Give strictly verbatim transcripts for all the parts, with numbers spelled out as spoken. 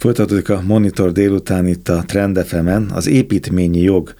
Folytatódik a Monitor délután itt a Trend ef emen. Az építményi jog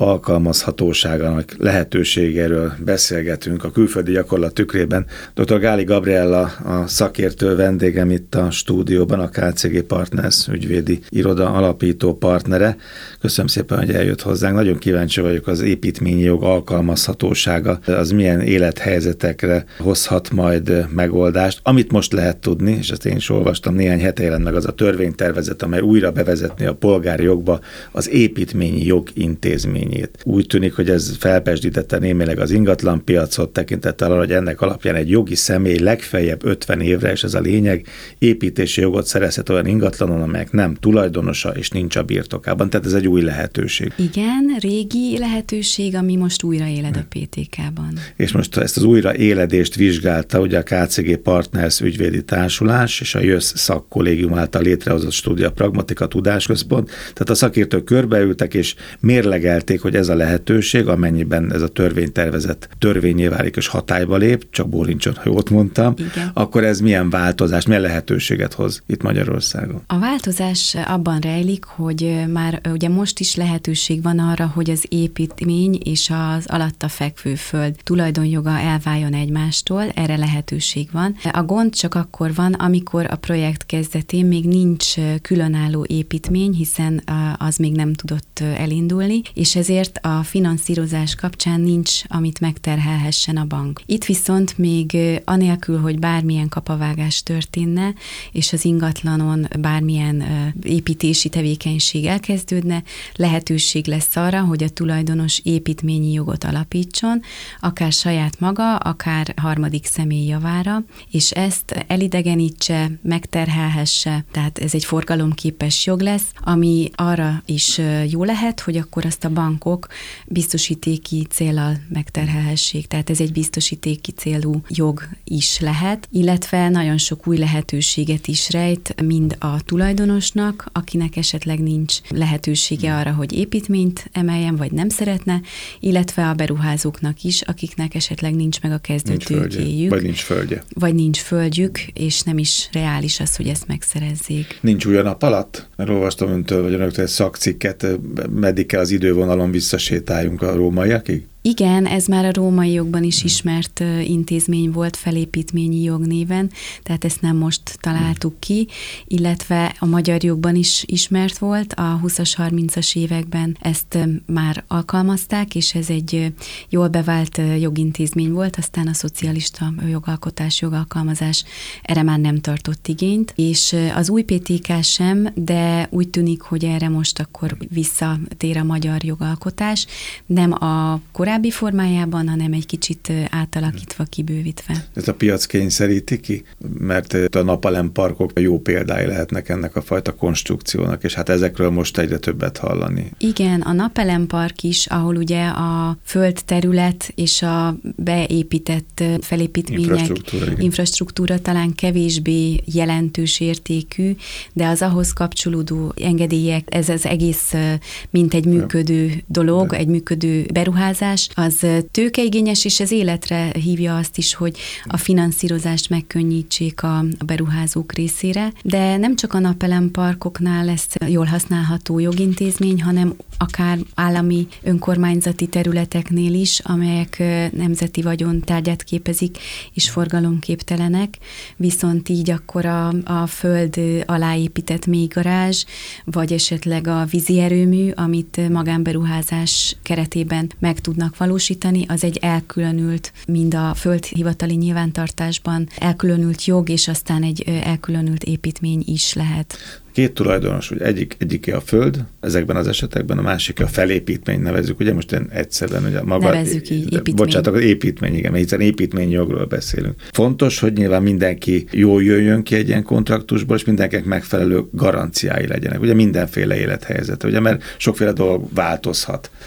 alkalmazhatóságának lehetőségéről beszélgetünk a külföldi gyakorlat tükrében. doktor Gáli Gabriella, a szakértő vendégem itt a stúdióban, a ká cé gé Partners ügyvédi iroda alapító partnere. Köszönöm szépen, hogy eljött hozzánk. Nagyon kíváncsi vagyok, az építményi jog alkalmazhatósága, az milyen élethelyzetekre hozhat majd megoldást. Amit most lehet tudni, és ezt én is olvastam, néhány hete jelent meg az a törvénytervezet, amely újra bevezetni a polgári jogba az építményi jog intézmény. Úgy tűnik, hogy ez felpesdítette némileg az ingatlanpiacot, tekintettel arra, hogy ennek alapján egy jogi személy legfeljebb ötven évre, és ez a lényeg, építési jogot szerezhet olyan ingatlanon, amelyek nem tulajdonosa és nincs a birtokában. Tehát ez egy új lehetőség. Igen, régi lehetőség, ami most újra éled a pé té ká-ban. És most ezt az újraéledést vizsgálta ugye a ká cé gé Partners ügyvédi társulás és a jössz szakkollégium által létrehozott Studia Pragmatica Tudásközpont. Tehát a szakértők körbeültek és mérlegelték, hogy ez a lehetőség, amennyiben ez a törvénytervezet törvényé válik és hatályba lép, csak bólincson, ha jót mondtam, igen, akkor ez milyen változás, milyen lehetőséget hoz itt Magyarországon? A változás abban rejlik, hogy már ugye most is lehetőség van arra, hogy az építmény és az alatta fekvő föld tulajdonjoga elváljon egymástól, erre lehetőség van. A gond csak akkor van, amikor a projekt kezdetén még nincs különálló építmény, hiszen az még nem tudott elindulni, és ezért a finanszírozás kapcsán nincs, amit megterhelhessen a bank. Itt viszont még anélkül, hogy bármilyen kapavágás történne, és az ingatlanon bármilyen építési tevékenység elkezdődne, lehetőség lesz arra, hogy a tulajdonos építményi jogot alapítson, akár saját maga, akár harmadik személy javára, és ezt elidegenítse, megterhelhesse, tehát ez egy forgalomképes jog lesz, ami arra is jó lehet, hogy akkor azt a bankok biztosítéki céllal megterhelhessék. Tehát ez egy biztosítéki célú jog is lehet, illetve nagyon sok új lehetőséget is rejt, mind a tulajdonosnak, akinek esetleg nincs lehetősége arra, hogy építményt emeljen, vagy nem szeretne, illetve a beruházóknak is, akiknek esetleg nincs meg a kezdőtőkéjük. Vagy nincs földje. Vagy nincs földjük, és nem is reális az, hogy ezt megszerezzék. Nincs új a nap alatt? Mert olvastam öntől, vagy önöktől egy szakcikket, meddig kell az idővonalon visszasétáljunk a rómaiakig? Igen, ez már a római jogban is ismert intézmény volt, felépítményi jog néven, tehát ezt nem most találtuk ki, illetve a magyar jogban is ismert volt, a húszas, harmincas években ezt már alkalmazták, és ez egy jól bevált jogintézmény volt, aztán a szocialista jogalkotás, jogalkalmazás erre már nem tartott igényt, és az új pé té ká sem, de úgy tűnik, hogy erre most akkor visszatér a magyar jogalkotás, nem a korábbi formájában, hanem egy kicsit átalakítva, kibővítve. Ez a piac kényszeríti ki? Mert a napelemparkok jó példái lehetnek ennek a fajta konstrukciónak, és hát ezekről most egyre többet hallani. Igen, a napelempark is, ahol ugye a földterület és a beépített felépítmények, infrastruktúra, infrastruktúra talán kevésbé jelentős értékű, de az ahhoz kapcsolódó engedélyek, ez az egész mint egy működő dolog, de. egy működő beruházás, az tőkeigényes, és ez életre hívja azt is, hogy a finanszírozást megkönnyítsék a beruházók részére, de nem csak a napelemparkoknál lesz jól használható jogintézmény, hanem akár állami önkormányzati területeknél is, amelyek nemzeti vagyon tárgyát képezik, és forgalomképtelenek, viszont így akkor a, a föld alá épített mélygarázs, vagy esetleg a vízi erőmű, amit magánberuházás keretében meg tudnak valósítani, az egy elkülönült, mind a földhivatali nyilvántartásban elkülönült jog, és aztán egy elkülönült építmény is lehet. Két tulajdonos, ugye egyik, egyike a föld, ezekben az esetekben a másik a felépítmény, nevezzük, ugye most én egyszerűen, ugye maga... Nevezzük így, építmény. Bocsánatok, az építmény, igen, mert hiszen építményjogról beszélünk. Fontos, hogy nyilván mindenki jól jöjjön ki egy ilyen kontraktusból, és mindenkinek megfelelő garanciái legyenek. Ugye mindenféle élethelyzet, ugye, mert sokféle dolog változhat.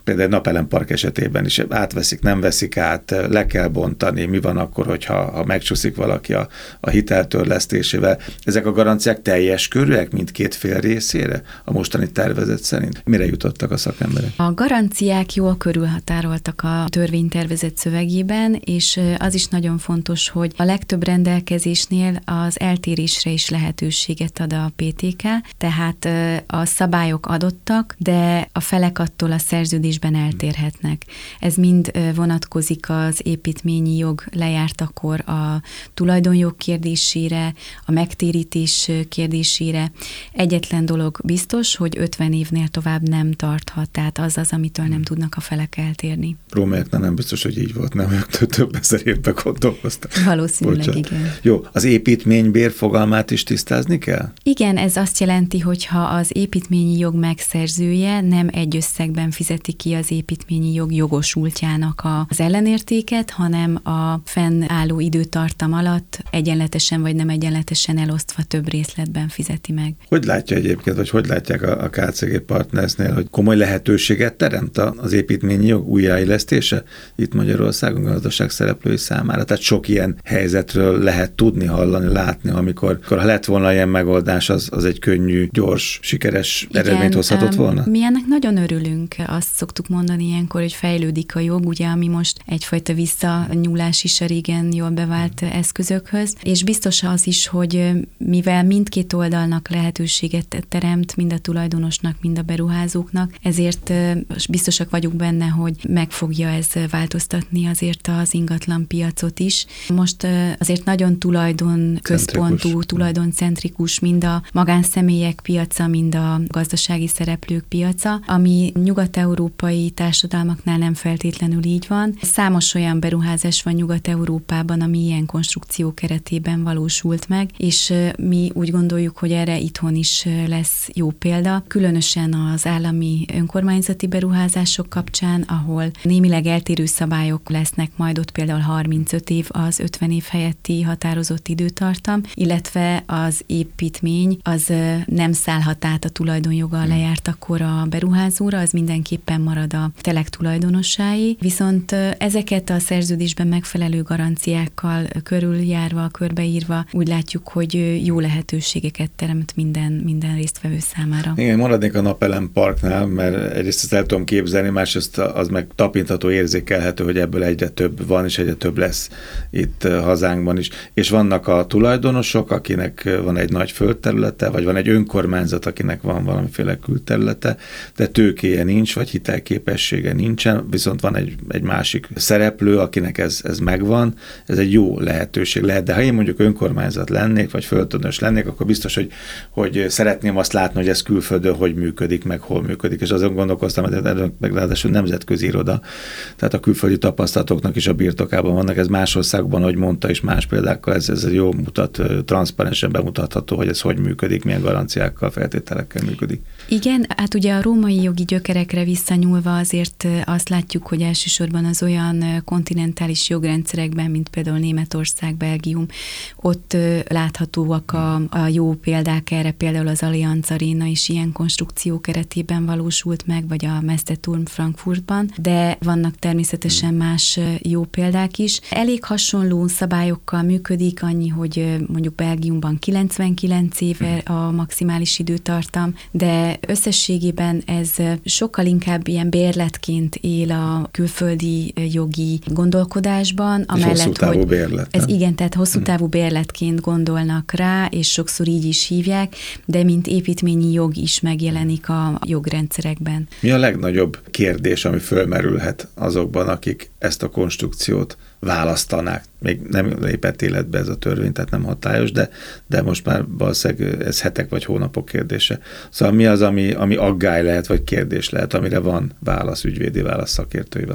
Például egy napelempark esetében is átveszik, nem veszik át, le kell bontani, mi van akkor, hogyha ha megcsúszik valaki a, a hiteltörlesztésével. Ezek a garanciák teljes körűek mindkét fél részére a mostani tervezet szerint? Mire jutottak a szakemberek? A garanciák jól körülhatároltak a törvénytervezet szövegében, és az is nagyon fontos, hogy a legtöbb rendelkezésnél az eltérésre is lehetőséget ad a pé té ká, tehát a szabályok adottak, de a felek attól a szerződésben eltérhetnek. Ez mind vonatkozik az építményi jog lejártakor a tulajdonjog kérdésére, a megtérítés kérdésére. Egyetlen dolog biztos, hogy ötven évnél tovább nem tarthat, tehát az az, amitől nem tudnak a felek eltérni. Rómaiaknál nem biztos, hogy így volt, nem? Ők több ezer évben gondolkoztak. Valószínűleg, Bocsánat. Igen. Jó, az építménybér fogalmát is tisztázni kell? Igen, ez azt jelenti, hogy ha az építményi jog megszerzője nem egy összegben fizeti ki az építményi jog jogosultjának az ellenértéket, hanem a fennálló időtartam alatt egyenletesen vagy nem egyenletesen elosztva több részletben fizeti meg. Hogy látja egyébként, vagy hogy látják a ká cé gé Partnersnél, hogy komoly lehetőséget teremt az építményi jog újjáélesztése itt Magyarországon gazdaság szereplői számára? Tehát sok ilyen helyzetről lehet tudni, hallani, látni, amikor, amikor ha lett volna ilyen megoldás, az, az egy könnyű, gyors, sikeres Igen, eredményt hozhatott volna? Mi ennek nagyon örülünk. Azt szoktuk mondani ilyenkor, hogy fejlődik a jog, ugye, ami most egyfajta visszanyúlás is a régen jól bevált eszközökhöz, és biztos az is, hogy mivel mindkét oldalnak lehetőséget teremt, mind a tulajdonosnak, mind a beruházóknak, ezért biztosak vagyunk benne, hogy meg fogja ez változtatni azért az ingatlan piacot is. Most azért nagyon tulajdon központú, tulajdoncentrikus, mind a magánszemélyek piaca, mind a gazdasági szereplők piaca, ami nyugat-európai társadalmaknál nem feltétlenül így van. Számos olyan beruházás van Nyugat-Európában, ami ilyen konstrukció keretében valósult meg, és mi úgy gondoljuk, hogy erre itthon is lesz jó példa, különösen az állami önkormányzati beruházások kapcsán, ahol némileg eltérő szabályok lesznek, majd ott például harmincöt év az ötven év helyetti határozott időtartam, illetve az építmény az nem szállhat át a tulajdonjoga lejárt akkor a beruházóra, az mindenképpen marad a telek tulajdonossái, viszont ezeket a szerződésben megfelelő garanciákkal körüljárva, körbeírva úgy látjuk, hogy jó lehetőségeket teremt minden, minden résztvevő számára. Igen, maradnék a Napelem Parknál, mert egyrészt ezt el tudom képzelni, másrészt az meg tapintható, érzékelhető, hogy ebből egyre több van, és egyre több lesz itt hazánkban is. És vannak a tulajdonosok, akinek van egy nagy földterülete, vagy van egy önkormányzat, akinek van valamiféle külterülete, de tőkéje nincs, vagy hitelképessége nincsen, viszont van egy, egy másik szereplő, akinek ez, ez megvan, ez egy jó lehetőség lehet, de ha én mondjuk önkormányzat lennék, vagy földtulajdonos lennék, akkor biztos, hogy, hogy szeretném azt látni, hogy ez külföldön hogy működik, meg hol működik, és azon gondolkoztam, hogy ez meg ráadásul nemzetközi iroda, tehát a külföldi tapasztalatoknak is a birtokában vannak, ez más országban, ahogy mondta is más példákkal, ez, ez jó mutat, transzparensen bemutatható, hogy ez hogy működik, milyen garanciákkal, feltételekkel működik. Igen, hát ugye a római jogi gyökerekre visszanyúlva azért azt látjuk, hogy elsősorban az olyan kontinentális jogrendszerekben, mint például Németország, Belgium, ott láthatóak a, a jó példák erre, például az Allianz Arena is ilyen konstrukció keretében valósult meg, vagy a Messeturm Frankfurtban, de vannak természetesen más jó példák is. Elég hasonló szabályokkal működik, annyi, hogy mondjuk Belgiumban kilencvenkilenc éve a maximális időtartam, de összességében ez sokkal inkább ilyen bérletként él a külföldi jogi gondolkodásban, amellett, hosszú távú hogy bérlet, ez igen, tehát hosszú távú bérletként gondolnak rá, és sokszor így is hívják, de mint építményi jog is megjelenik a jogrendszerekben. Mi a legnagyobb kérdés, ami fölmerülhet azokban, akik ezt a konstrukciót választanák? Még nem lépett életbe ez a törvény, tehát nem hatályos, de, de most már valószínűleg ez hetek vagy hónapok kérdése. Szóval mi az, ami, ami aggály lehet, vagy kérdés lehet, amire van válasz, ügyvédi válasz, szakértői válasz?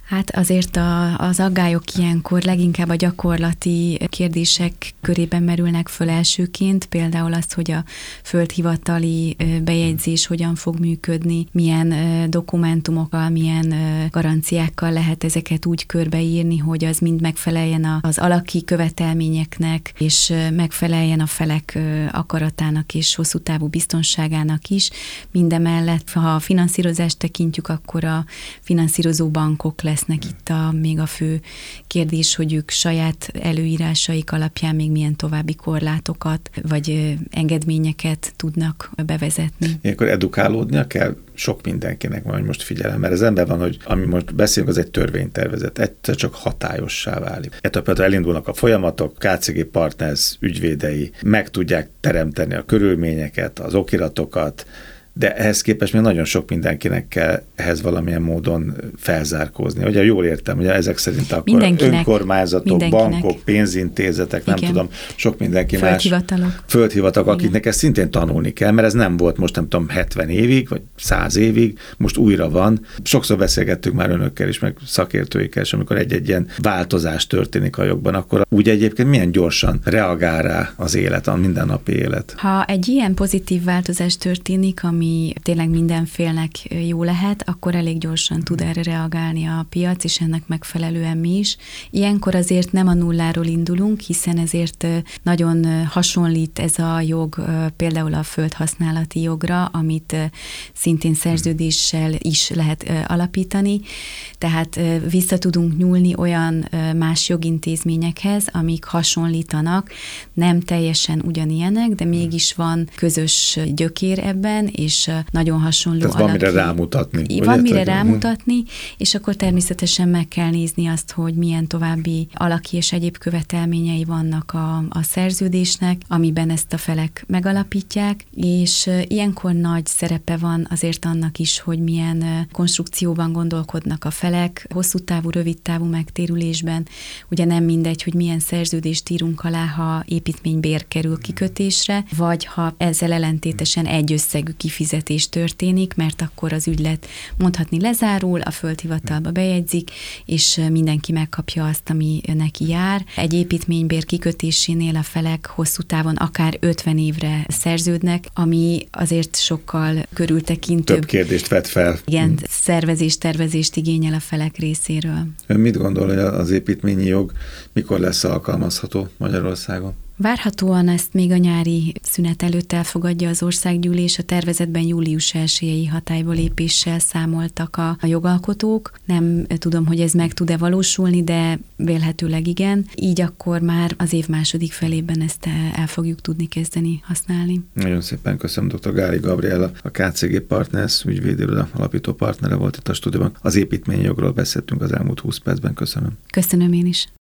Hát azért a, az aggályok ilyenkor leginkább a gyakorlati kérdések körében merülnek föl elsőként, például az, hogy a földhivatali bejegyzés hogyan fog működni, milyen dokumentumokkal, milyen garanciákkal lehet ezeket úgy körbeírni, hogy az mind megfeleljen az alaki követelményeknek, és megfeleljen a felek akaratának és hosszú távú biztonságának is. Mindemellett, ha a finanszírozást tekintjük, akkor a finanszírozó bankok lesznek itt a, még a fő kérdés, hogy ők saját előírásaik alapján még milyen további korlátokat vagy engedményeket tudnak bevezetni. Ilyenkor edukálódnia kell sok mindenkinek, majd most figyelem, mert az ember van, hogy ami most beszélünk, az egy törvénytervezet, egyszer csak hatályossá válik. Ettől például elindulnak a folyamatok, ká cé gé Partners ügyvédei meg tudják teremteni a körülményeket, az okiratokat, de ehhez képest még nagyon sok mindenkinek kell ehhez valamilyen módon felzárkózni. Ugye jól értem, hogy ezek szerint akkor mindenkinek, önkormányzatok, mindenkinek. Bankok, pénzintézetek, nem Igen. tudom, sok mindenki Földhivatalok. más. Földhivatalok. Akiknek ezt szintén tanulni kell, mert ez nem volt most nem tudom hetven évig, vagy száz évig, most újra van. Sokszor beszélgettünk már önökkel is, meg szakértőikkel, és amikor egy-egy ilyen változás történik a jogban, akkor úgy egyébként milyen gyorsan reagál rá az élet, a mindennapi élet. Ha egy ilyen pozitív változás történik, ami tényleg mindenfélnek jó lehet, akkor elég gyorsan tud erre reagálni a piac, és ennek megfelelően mi is. Ilyenkor azért nem a nulláról indulunk, hiszen ezért nagyon hasonlít ez a jog például a földhasználati jogra, amit szintén szerződéssel is lehet alapítani, tehát vissza tudunk nyúlni olyan más jogintézményekhez, amik hasonlítanak, nem teljesen ugyanilyenek, de mégis van közös gyökér ebben, és nagyon hasonló Tehát alaki. van mire rámutatni. Van mire rámutatni, és akkor természetesen meg kell nézni azt, hogy milyen további alaki és egyéb követelményei vannak a, a szerződésnek, amiben ezt a felek megalapítják, és ilyenkor nagy szerepe van azért annak is, hogy milyen konstrukcióban gondolkodnak a felek, hosszú távú, rövid távú megtérülésben. Ugye nem mindegy, hogy milyen szerződést írunk alá, ha építménybér kerül kikötésre, vagy ha ezzel ellentétesen egy összegű kifizetés történik, mert akkor az ügylet mondhatni lezárul, a földhivatalba bejegyzik, és mindenki megkapja azt, ami neki jár. Egy építménybér kikötésénél a felek hosszú távon akár ötven évre szerződnek, ami azért sokkal körültekintőbb. Több kérdést vet fel. Igen, szervezést, tervezést igényel a felek részéről. Ön mit gondol, hogy az építményi jog mikor lesz alkalmazható Magyarországon? Várhatóan ezt még a nyári szünet előtt elfogadja az országgyűlés, a tervezetben július elsejei hatályba lépéssel számoltak a, a jogalkotók. Nem tudom, hogy ez meg tud-e valósulni, de vélhetőleg igen. Így akkor már az év második felében ezt el fogjuk tudni kezdeni használni. Nagyon szépen köszönöm, dr. Gáli Gabriella, a ká cé gé Partners ügyvédiroda alapító partnere volt itt a stúdióban. Az építményjogról beszéltünk az elmúlt húsz percben. Köszönöm. Köszönöm én is.